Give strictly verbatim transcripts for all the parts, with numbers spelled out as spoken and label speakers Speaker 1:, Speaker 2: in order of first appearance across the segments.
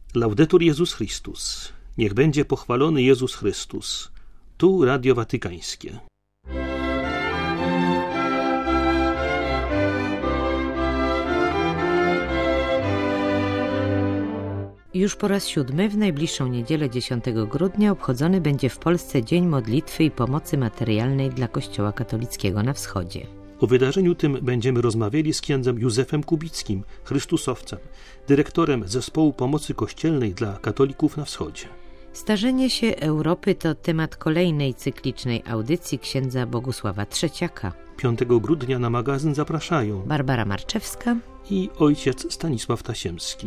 Speaker 1: Laudetur Jezus Chrystus. Niech będzie pochwalony Jezus Chrystus. Tu Radio Watykańskie.
Speaker 2: Już po raz siódmy w najbliższą niedzielę dziesiątego grudnia obchodzony będzie w Polsce Dzień Modlitwy i Pomocy Materialnej dla Kościoła Katolickiego na Wschodzie.
Speaker 1: O wydarzeniu tym będziemy rozmawiali z księdzem Józefem Kubickim, chrystusowcem, dyrektorem Zespołu Pomocy Kościelnej dla Katolików na Wschodzie.
Speaker 2: Starzenie się Europy to temat kolejnej cyklicznej audycji księdza Bogusława Trzeciaka.
Speaker 1: piątego grudnia na magazyn zapraszają
Speaker 2: Barbara Marczewska
Speaker 1: i ojciec Stanisław Tasiemski.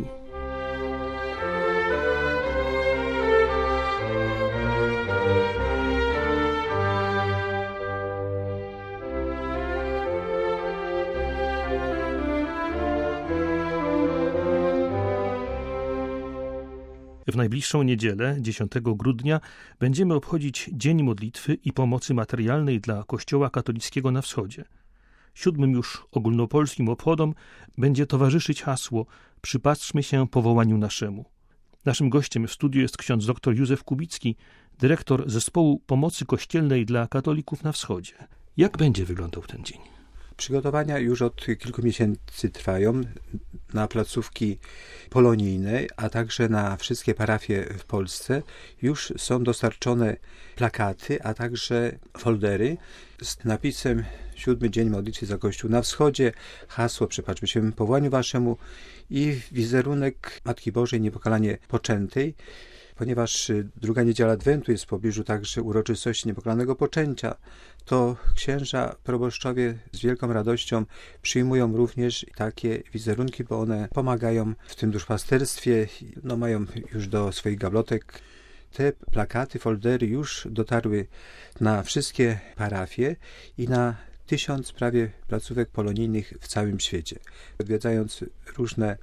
Speaker 1: W najbliższą niedzielę, dziesiątego grudnia, będziemy obchodzić Dzień Modlitwy i Pomocy Materialnej dla Kościoła Katolickiego na Wschodzie. Siódmym już ogólnopolskim obchodom będzie towarzyszyć hasło „Przypatrzmy się powołaniu naszemu”. Naszym gościem w studiu jest ksiądz dr Józef Kubicki, dyrektor Zespołu Pomocy Kościelnej dla Katolików na Wschodzie. Jak będzie wyglądał ten dzień?
Speaker 3: Przygotowania już od kilku miesięcy trwają na placówki polonijne, a także na wszystkie parafie w Polsce. Już są dostarczone plakaty, a także foldery z napisem Siódmy Dzień Modlitwy za Kościół na Wschodzie, hasło „Przypatrzmy się powołaniu waszemu” i wizerunek Matki Bożej Niepokalanie Poczętej. Ponieważ druga niedziela Adwentu jest w pobliżu także uroczystości Niepokalanego Poczęcia, to księża proboszczowie z wielką radością przyjmują również takie wizerunki, bo one pomagają w tym duszpasterstwie, no mają już do swoich gablotek. Te plakaty, foldery już dotarły na wszystkie parafie i na tysiąc prawie placówek polonijnych w całym świecie. Odwiedzając różne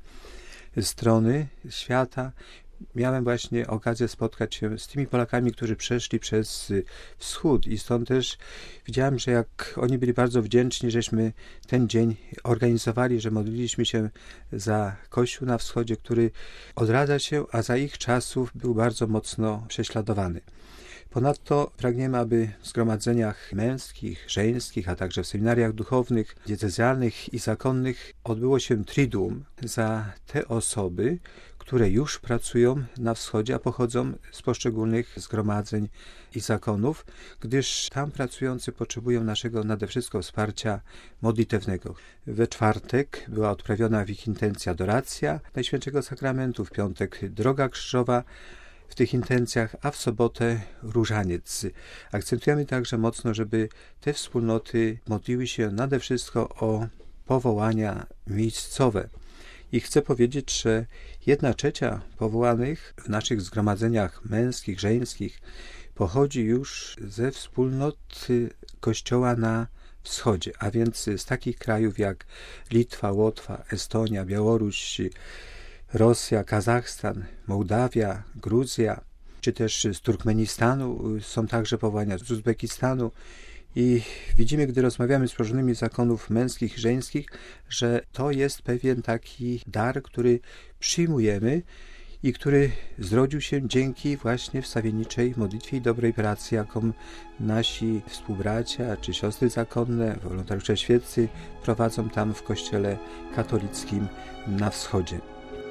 Speaker 3: strony świata, miałem właśnie okazję spotkać się z tymi Polakami, którzy przeszli przez wschód i stąd też widziałem, że jak oni byli bardzo wdzięczni, żeśmy ten dzień organizowali, że modliliśmy się za Kościół na wschodzie, który odradza się, a za ich czasów był bardzo mocno prześladowany. Ponadto pragniemy, aby w zgromadzeniach męskich, żeńskich, a także w seminariach duchownych, diecezjalnych i zakonnych odbyło się triduum za te osoby, które już pracują na wschodzie, a pochodzą z poszczególnych zgromadzeń i zakonów, gdyż tam pracujący potrzebują naszego nade wszystko wsparcia modlitewnego. We czwartek była odprawiona w ich intencji adoracja Najświętszego Sakramentu, w piątek droga krzyżowa w tych intencjach, a w sobotę różaniec. Akcentujemy także mocno, żeby te wspólnoty modliły się nade wszystko o powołania miejscowe. I chcę powiedzieć, że jedna trzecia powołanych w naszych zgromadzeniach męskich, żeńskich pochodzi już ze wspólnot Kościoła na wschodzie, a więc z takich krajów jak Litwa, Łotwa, Estonia, Białoruś, Rosja, Kazachstan, Mołdawia, Gruzja, czy też z Turkmenistanu są także powołania, z Uzbekistanu. I widzimy, gdy rozmawiamy z przełożonymi zakonów męskich i żeńskich, że to jest pewien taki dar, który przyjmujemy i który zrodził się dzięki właśnie wstawienniczej modlitwie i dobrej pracy, jaką nasi współbracia czy siostry zakonne, wolontariusze świeccy prowadzą tam w Kościele katolickim na wschodzie.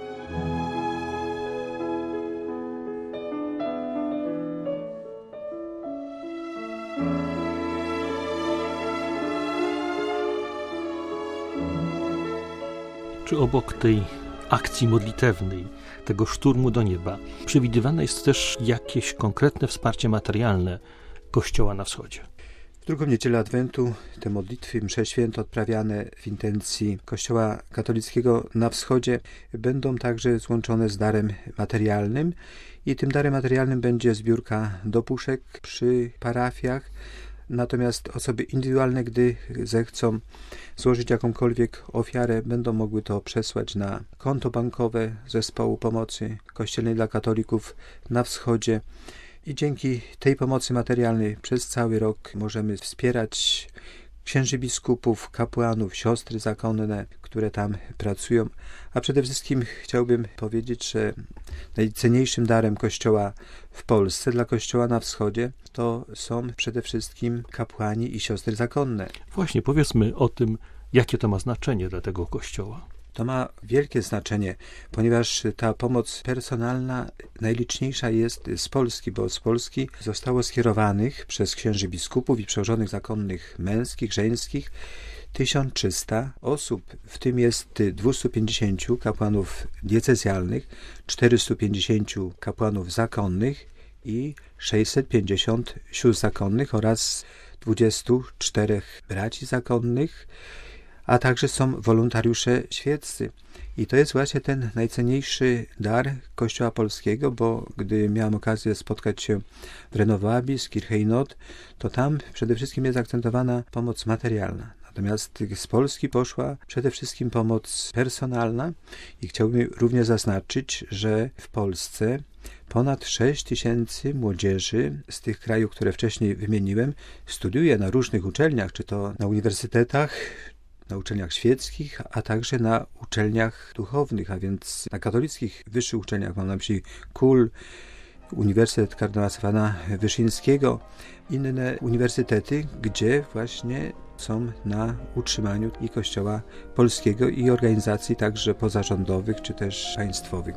Speaker 1: Czy obok tej akcji modlitewnej, tego szturmu do nieba, przewidywane jest też jakieś konkretne wsparcie materialne Kościoła na wschodzie?
Speaker 3: W drugą niedzielę Adwentu te modlitwy, msze święte odprawiane w intencji Kościoła katolickiego na wschodzie będą także złączone z darem materialnym i tym darem materialnym będzie zbiórka dopuszek przy parafiach. Natomiast osoby indywidualne, gdy zechcą złożyć jakąkolwiek ofiarę, będą mogły to przesłać na konto bankowe Zespołu Pomocy Kościelnej dla Katolików na Wschodzie. I dzięki tej pomocy materialnej przez cały rok możemy wspierać księży biskupów, kapłanów, siostry zakonne, które tam pracują. A przede wszystkim chciałbym powiedzieć, że najcenniejszym darem Kościoła w Polsce dla Kościoła na wschodzie to są przede wszystkim kapłani i siostry zakonne.
Speaker 1: Właśnie, powiedzmy o tym, jakie to ma znaczenie dla tego Kościoła.
Speaker 3: To ma wielkie znaczenie, ponieważ ta pomoc personalna najliczniejsza jest z Polski, bo z Polski zostało skierowanych przez księży biskupów i przełożonych zakonnych męskich, żeńskich tysiąc trzysta osób, w tym jest dwieście pięćdziesiąt kapłanów diecezjalnych, czterysta pięćdziesiąt kapłanów zakonnych i sześćset pięćdziesiąt sióstr zakonnych oraz dwudziestu czterech braci zakonnych, a także są wolontariusze świeccy. I to jest właśnie ten najcenniejszy dar Kościoła polskiego, bo gdy miałem okazję spotkać się w Renovabis, Kirchejnot, to tam przede wszystkim jest akcentowana pomoc materialna. Natomiast z Polski poszła przede wszystkim pomoc personalna i chciałbym również zaznaczyć, że w Polsce ponad sześć tysięcy młodzieży z tych krajów, które wcześniej wymieniłem, studiuje na różnych uczelniach, czy to na uniwersytetach, na uczelniach świeckich, a także na uczelniach duchownych, a więc na katolickich wyższych uczelniach, mam na myśli K U L, Uniwersytet Kardynała Stefana Wyszyńskiego, inne uniwersytety, gdzie właśnie są na utrzymaniu i Kościoła polskiego i organizacji także pozarządowych, czy też państwowych.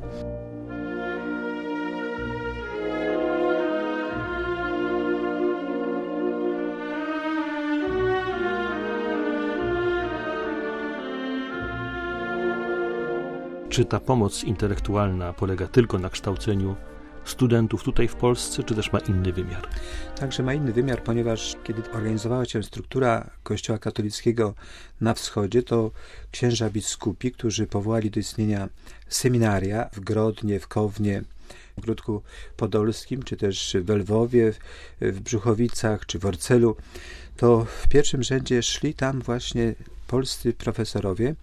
Speaker 1: Czy ta pomoc intelektualna polega tylko na kształceniu studentów tutaj w Polsce, czy też ma inny wymiar?
Speaker 3: Także ma inny wymiar, ponieważ kiedy organizowała się struktura Kościoła katolickiego na wschodzie, to księża biskupi, którzy powołali do istnienia seminaria w Grodnie, w Kownie, w Gródku Podolskim, czy też w Lwowie, w Brzuchowicach, czy w Orcelu, to w pierwszym rzędzie szli tam właśnie polscy profesorowie,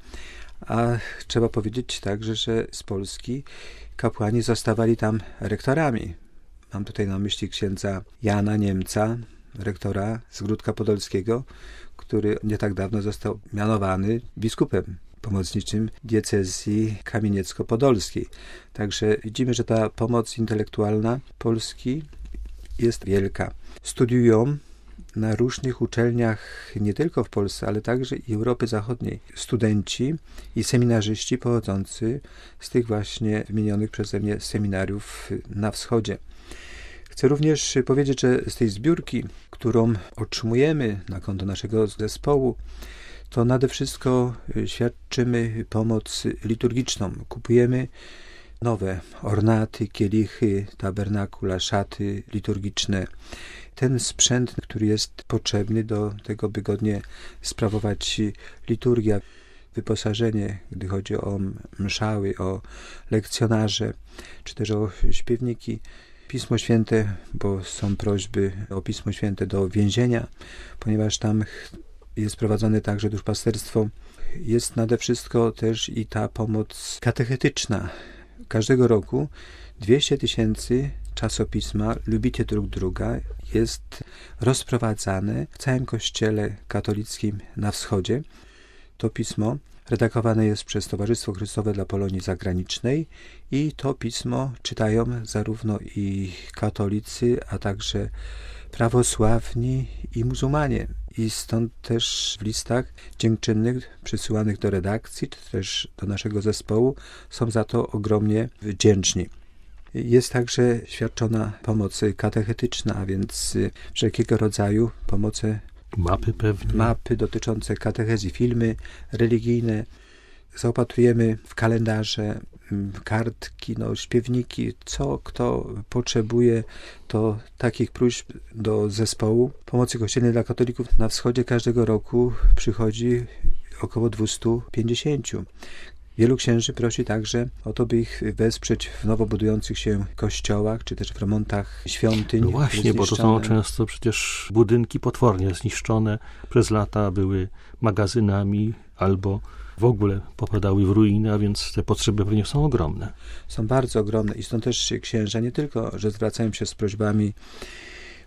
Speaker 3: a trzeba powiedzieć także, że z Polski kapłani zostawali tam rektorami. Mam tutaj na myśli księdza Jana Niemca, rektora z Gródka Podolskiego, który nie tak dawno został mianowany biskupem pomocniczym diecezji kamieniecko-podolskiej. Także widzimy, że ta pomoc intelektualna Polski jest wielka. Studiują na różnych uczelniach, nie tylko w Polsce, ale także i Europy Zachodniej, studenci i seminarzyści pochodzący z tych właśnie wymienionych przeze mnie seminariów na wschodzie. Chcę również powiedzieć, że z tej zbiórki, którą otrzymujemy na konto naszego zespołu, to nade wszystko świadczymy pomoc liturgiczną. Kupujemy nowe ornaty, kielichy, tabernakula, szaty liturgiczne. Ten sprzęt, który jest potrzebny do tego, by godnie sprawować liturgię, wyposażenie, gdy chodzi o mszały, o lekcjonarze, czy też o śpiewniki, Pismo Święte, bo są prośby o Pismo Święte do więzienia, ponieważ tam jest prowadzone także duszpasterstwo. Jest nade wszystko też i ta pomoc katechetyczna. Każdego roku dwieście tysięcy czasopisma Lubicie drug druga jest rozprowadzane w całym Kościele katolickim na wschodzie. To pismo redagowane jest przez Towarzystwo Chrystowe dla Polonii Zagranicznej i to pismo czytają zarówno i katolicy, a także prawosławni i muzułmanie. I stąd też w listach dziękczynnych przysyłanych do redakcji, czy też do naszego zespołu są za to ogromnie wdzięczni. Jest także świadczona pomoc katechetyczna, a więc wszelkiego rodzaju pomoce,
Speaker 1: mapy pewnie.
Speaker 3: Mapy dotyczące katechezji, filmy religijne. Zaopatrujemy w kalendarze, kartki, no, śpiewniki, co kto potrzebuje, to takich próśb do zespołu pomocy kościelnej dla katolików na wschodzie każdego roku przychodzi około dwieście pięćdziesiąt. Wielu księży prosi także o to, by ich wesprzeć w nowo budujących się kościołach, czy też w remontach świątyń.
Speaker 1: No właśnie, bo to są często przecież budynki potwornie zniszczone, przez lata były magazynami albo w ogóle popadały w ruiny, a więc te potrzeby pewnie są ogromne.
Speaker 3: Są bardzo ogromne i stąd też księża nie tylko, że zwracają się z prośbami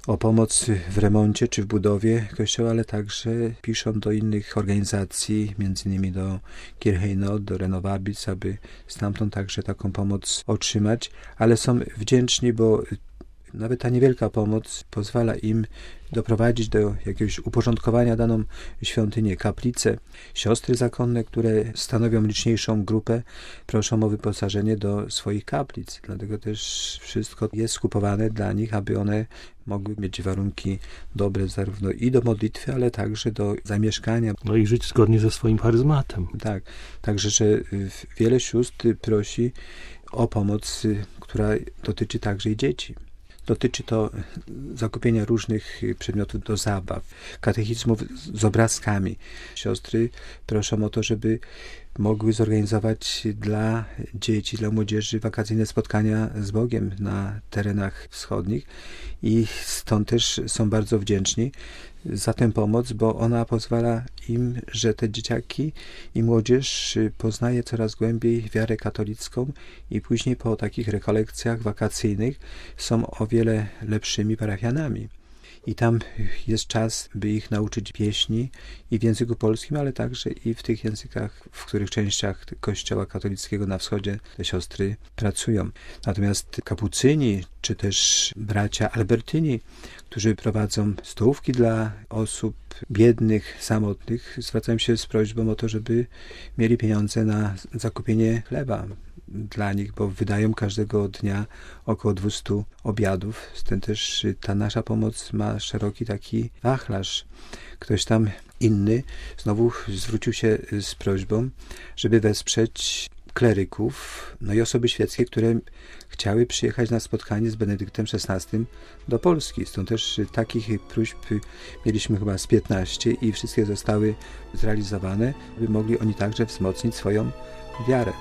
Speaker 3: o pomoc w remoncie czy w budowie kościoła, ale także piszą do innych organizacji, między innymi do Kirchej Nord, do Renovabilis, aby stamtąd także taką pomoc otrzymać, ale są wdzięczni, bo nawet ta niewielka pomoc pozwala im doprowadzić do jakiegoś uporządkowania daną świątynię, kaplicę. Siostry zakonne, które stanowią liczniejszą grupę, proszą o wyposażenie do swoich kaplic. Dlatego też wszystko jest skupowane dla nich, aby one mogły mieć warunki dobre zarówno i do modlitwy, ale także do zamieszkania.
Speaker 1: No i żyć zgodnie ze swoim charyzmatem.
Speaker 3: Tak, także, że wiele sióstr prosi o pomoc, która dotyczy także i dzieci. Dotyczy to zakupienia różnych przedmiotów do zabaw, katechizmów z obrazkami. Siostry proszą o to, żeby mogły zorganizować dla dzieci, dla młodzieży wakacyjne spotkania z Bogiem na terenach wschodnich i stąd też są bardzo wdzięczni za tę pomoc, bo ona pozwala im, że te dzieciaki i młodzież poznaje coraz głębiej wiarę katolicką i później po takich rekolekcjach wakacyjnych są o wiele lepszymi parafianami. I tam jest czas, by ich nauczyć pieśni i w języku polskim, ale także i w tych językach, w których częściach Kościoła katolickiego na wschodzie te siostry pracują. Natomiast kapucyni, czy też bracia Albertyni, którzy prowadzą stołówki dla osób biednych, samotnych, zwracają się z prośbą o to, żeby mieli pieniądze na zakupienie chleba dla nich, bo wydają każdego dnia około dwieście obiadów. Stąd też ta nasza pomoc ma szeroki taki wachlarz. Ktoś tam inny znowu zwrócił się z prośbą, żeby wesprzeć kleryków, no i osoby świeckie, które chciały przyjechać na spotkanie z Benedyktem szesnastym do Polski. Stąd też takich próśb mieliśmy chyba z piętnaście i wszystkie zostały zrealizowane, by mogli oni także wzmocnić swoją wiarę.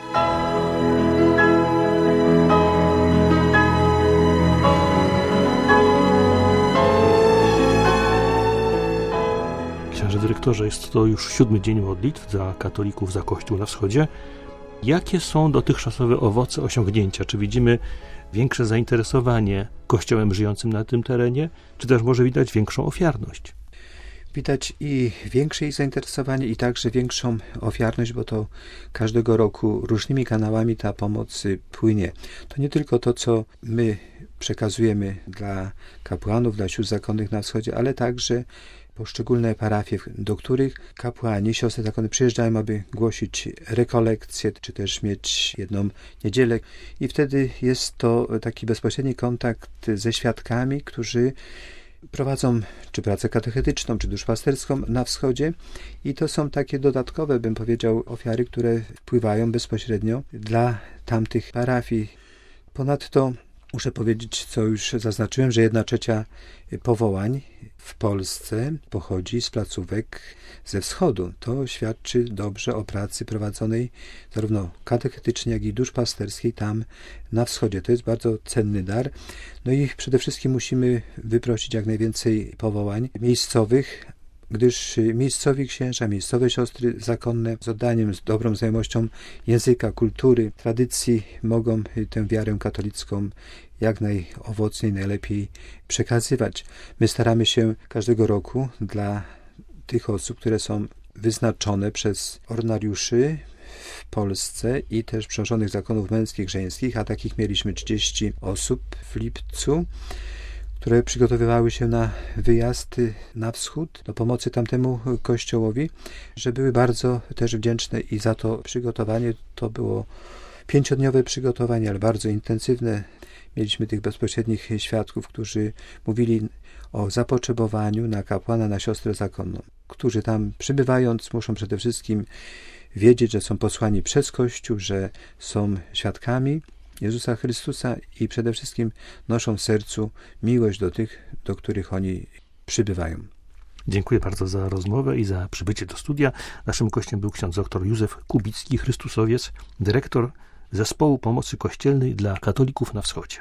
Speaker 1: Księże dyrektorze, jest to już siódmy dzień modlitw za katolików, za Kościół na wschodzie. Jakie są dotychczasowe owoce, osiągnięcia? Czy widzimy większe zainteresowanie Kościołem żyjącym na tym terenie, czy też może widać większą ofiarność?
Speaker 3: Widać i większe ich zainteresowanie, i także większą ofiarność, bo to każdego roku różnymi kanałami ta pomoc płynie. To nie tylko to, co my przekazujemy dla kapłanów, dla sióstr zakonnych na wschodzie, ale także poszczególne parafie, do których kapłani, siostry zakonne przyjeżdżają, aby głosić rekolekcje, czy też mieć jedną niedzielę. I wtedy jest to taki bezpośredni kontakt ze świadkami, którzy prowadzą czy pracę katechetyczną, czy duszpasterską na wschodzie i to są takie dodatkowe, bym powiedział, ofiary, które wpływają bezpośrednio dla tamtych parafii. Ponadto muszę powiedzieć, co już zaznaczyłem, że jedna trzecia powołań w Polsce pochodzi z placówek ze wschodu. To świadczy dobrze o pracy prowadzonej zarówno katechetycznie, jak i duszpasterskiej tam na wschodzie. To jest bardzo cenny dar. No i przede wszystkim musimy wyprosić jak najwięcej powołań miejscowych, gdyż miejscowi księża, miejscowe siostry zakonne z oddaniem, z dobrą znajomością języka, kultury, tradycji mogą tę wiarę katolicką jak najowocniej, najlepiej przekazywać. My staramy się każdego roku dla tych osób, które są wyznaczone przez ordynariuszy w Polsce i też przełożonych zakonów męskich, żeńskich, a takich mieliśmy trzydzieści osób w lipcu, które przygotowywały się na wyjazd na wschód do pomocy tamtemu kościołowi, że były bardzo też wdzięczne i za to przygotowanie. To było pięciodniowe przygotowanie, ale bardzo intensywne. Mieliśmy tych bezpośrednich świadków, którzy mówili o zapotrzebowaniu na kapłana, na siostrę zakonną, którzy tam przybywając muszą przede wszystkim wiedzieć, że są posłani przez Kościół, że są świadkami Jezusa Chrystusa i przede wszystkim noszą w sercu miłość do tych, do których oni przybywają.
Speaker 1: Dziękuję bardzo za rozmowę i za przybycie do studia. Naszym gościem był ksiądz dr Józef Kubicki, Chrystusowiec, dyrektor Zespołu Pomocy Kościelnej dla Katolików na Wschodzie.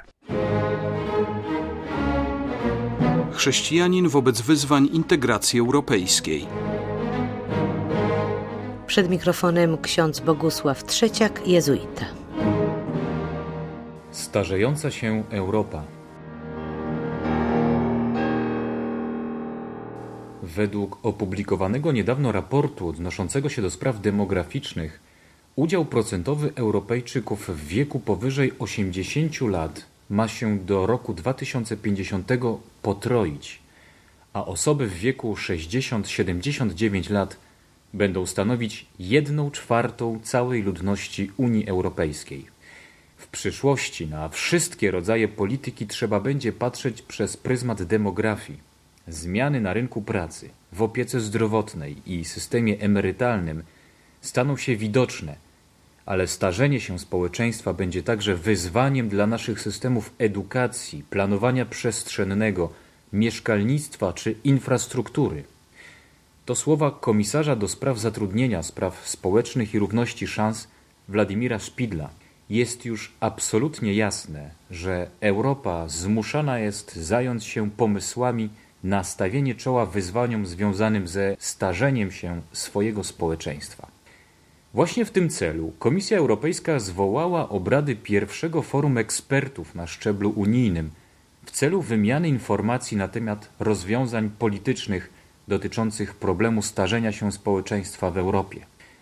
Speaker 4: Chrześcijanin wobec wyzwań integracji europejskiej.
Speaker 2: Przed mikrofonem ksiądz Bogusław Trzeciak, jezuita.
Speaker 5: Starzejąca się Europa. Według opublikowanego niedawno raportu odnoszącego się do spraw demograficznych, udział procentowy Europejczyków w wieku powyżej osiemdziesięciu lat ma się do roku dwa tysiące pięćdziesiątego potroić, a osoby w wieku sześćdziesiąt do siedemdziesięciu dziewięciu lat będą stanowić jedną czwartą całej ludności Unii Europejskiej. W przyszłości na wszystkie rodzaje polityki trzeba będzie patrzeć przez pryzmat demografii. Zmiany na rynku pracy, w opiece zdrowotnej i systemie emerytalnym staną się widoczne, ale starzenie się społeczeństwa będzie także wyzwaniem dla naszych systemów edukacji, planowania przestrzennego, mieszkalnictwa czy infrastruktury. To słowa komisarza do spraw zatrudnienia, spraw społecznych i równości szans Władimira Szpidla. Jest już absolutnie jasne, że Europa zmuszana jest zająć się pomysłami na stawienie czoła wyzwaniom związanym ze starzeniem się swojego społeczeństwa. Właśnie w tym celu Komisja Europejska zwołała obrady pierwszego forum ekspertów na szczeblu unijnym w celu wymiany informacji na temat rozwiązań politycznych dotyczących problemu starzenia się społeczeństwa w Europie.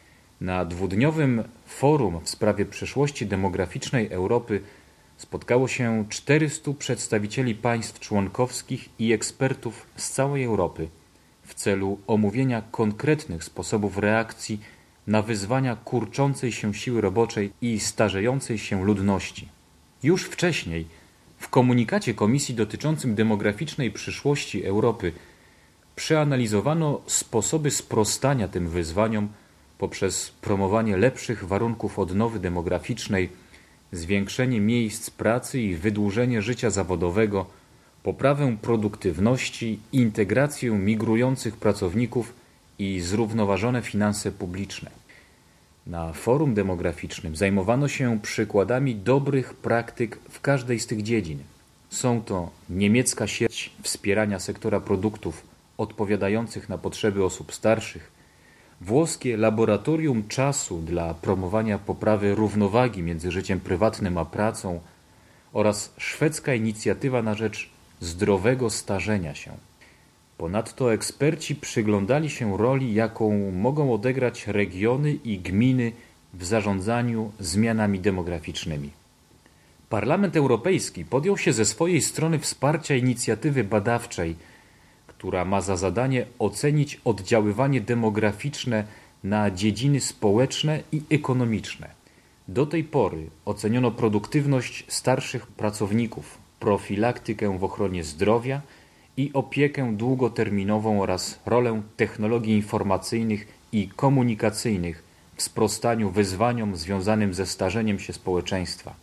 Speaker 5: Na dwudniowym forum w sprawie przyszłości demograficznej Europy spotkało się czterystu przedstawicieli państw członkowskich i ekspertów z całej Europy w celu omówienia konkretnych sposobów reakcji na wyzwania kurczącej się siły roboczej i starzejącej się ludności. Już wcześniej, w komunikacie Komisji dotyczącym demograficznej przyszłości Europy, przeanalizowano sposoby sprostania tym wyzwaniom poprzez promowanie lepszych warunków odnowy demograficznej, zwiększenie miejsc pracy i wydłużenie życia zawodowego, poprawę produktywności, integrację migrujących pracowników i zrównoważone finanse publiczne. Na forum demograficznym zajmowano się przykładami dobrych praktyk w każdej z tych dziedzin. Są to niemiecka sieć wspierania sektora produktów odpowiadających na potrzeby osób starszych, włoskie laboratorium czasu dla promowania poprawy równowagi między życiem prywatnym a pracą oraz szwedzka inicjatywa na rzecz zdrowego starzenia się. Ponadto eksperci przyglądali się roli, jaką mogą odegrać regiony i gminy w zarządzaniu zmianami demograficznymi. Parlament Europejski podjął się ze swojej strony wsparcia inicjatywy badawczej, która ma za zadanie ocenić oddziaływanie demograficzne na dziedziny społeczne i ekonomiczne. Do tej pory oceniono produktywność starszych pracowników, profilaktykę w ochronie zdrowia i opiekę długoterminową oraz rolę technologii informacyjnych i komunikacyjnych w sprostaniu wyzwaniom związanym ze starzeniem się społeczeństwa.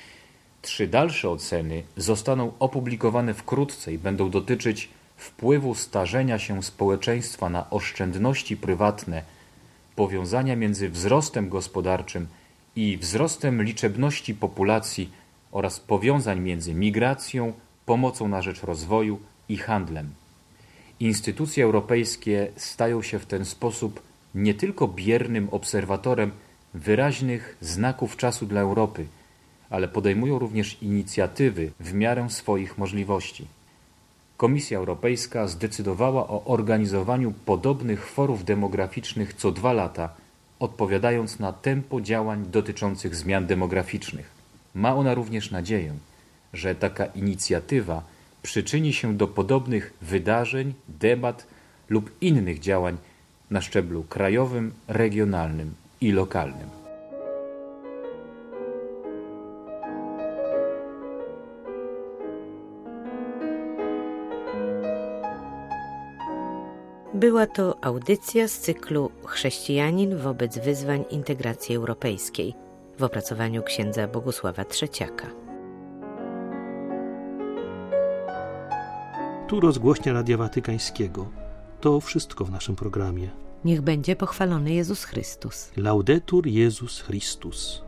Speaker 5: Trzy dalsze oceny zostaną opublikowane wkrótce i będą dotyczyć wpływu starzenia się społeczeństwa na oszczędności prywatne, powiązania między wzrostem gospodarczym i wzrostem liczebności populacji oraz powiązań między migracją, pomocą na rzecz rozwoju i handlem. Instytucje europejskie stają się w ten sposób nie tylko biernym obserwatorem wyraźnych znaków czasu dla Europy, ale podejmują również inicjatywy w miarę swoich możliwości. Komisja Europejska zdecydowała o organizowaniu podobnych forów demograficznych co dwa lata, odpowiadając na tempo działań dotyczących zmian demograficznych. Ma ona również nadzieję, że taka inicjatywa przyczyni się do podobnych wydarzeń, debat lub innych działań na szczeblu krajowym, regionalnym i lokalnym.
Speaker 2: Była to audycja z cyklu Chrześcijanin wobec wyzwań integracji europejskiej w opracowaniu księdza Bogusława Trzeciaka.
Speaker 1: Tu rozgłośnia Radia Watykańskiego. To wszystko w naszym programie.
Speaker 2: Niech będzie pochwalony Jezus Chrystus.
Speaker 1: Laudetur Jezus Chrystus.